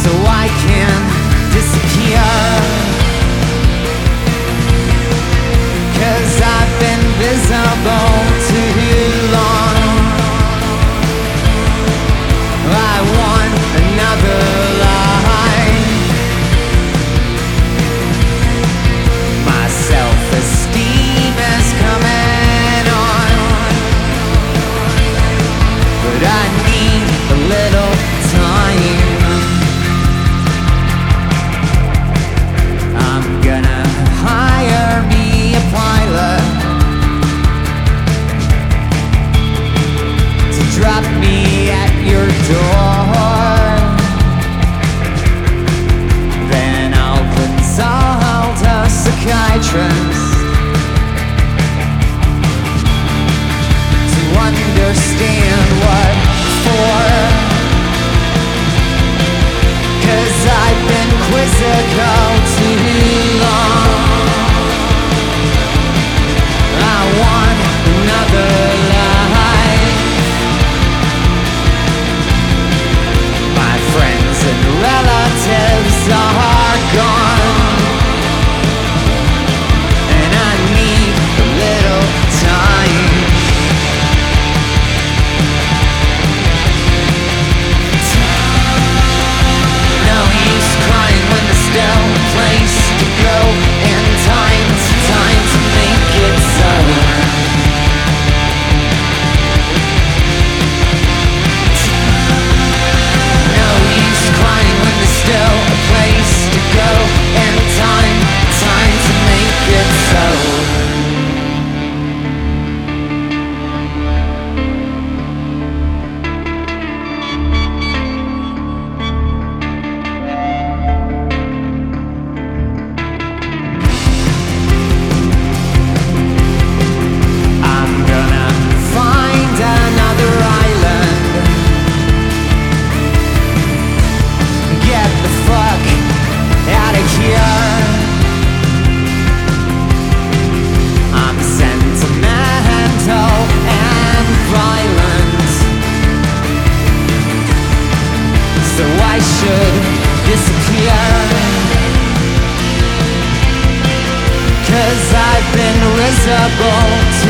so I can disappear. 'Cause I've been visible too long. I want another life. My self-esteem is coming on, but I need a little time. I'm gonna hire me a pilot to drop me at your door. Then I'll consult a psychiatrist to understand what for. 'Cause I've been quizzical too long. I want another life. My friends and relatives are gone, and I need a little time. No use crying when there's still a place to go, and time to make it so. No use crying when there's still a place to go, and time to make it so. I'm gonna find another island. Get the fuck out of here. I'm sentimental and violent, so I should disappear. 'Cause I've been risible